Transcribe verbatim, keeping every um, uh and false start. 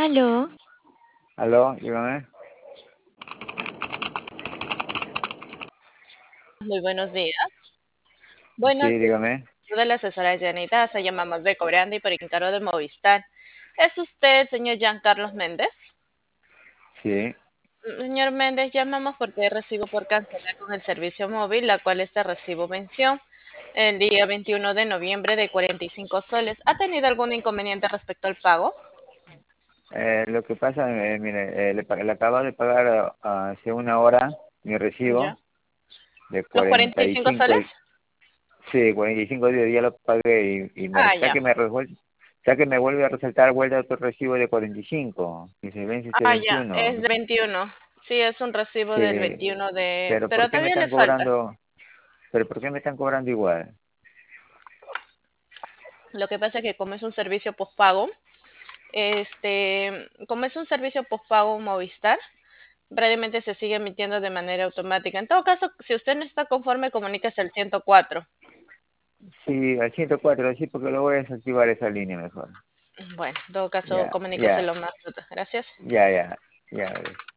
Aló, Aló, dígame. Muy buenos días. Sí, Bueno, dígame. de la asesora Janita, se llamamos de Cobranda y por encargo de Movistar. ¿Es usted, señor Giancarlos Méndez? Sí. Señor Méndez, llamamos porque recibo por cancelar con el servicio móvil, la cual este recibo venció el día veintiuno de noviembre de cuarenta y cinco soles. ¿Ha tenido algún inconveniente respecto al pago? Eh, lo que pasa, eh, mire, eh, le, pa- le acabo de pagar ah, hace una hora mi recibo ¿Ya? de ¿Los cuarenta cuarenta y y cinco cinco soles? sí, cuarenta y cinco días ya lo pagué y, y me, Ah, ya ya. que me resuel- ya que me vuelve a resaltar vuelta otro recibo de cuarenta y cinco y se vence este Ah, ya. veintiuno. Es de veintiuno. Sí, es un recibo del Sí, veintiuno de... pero ¿por Pero qué me todavía le están falta. cobrando? ¿Pero por qué me están cobrando igual? Lo que pasa es que como es un servicio postpago, Este, como es un servicio postpago Movistar, probablemente se sigue emitiendo de manera automática. En todo caso, si usted no está conforme, comuníquese al ciento cuatro. Sí, al ciento cuatro, sí, porque lo voy a desactivar esa línea mejor. Bueno, en todo caso, Ya, comuníquese ya, lo más pronto. Gracias. ya, ya, ya.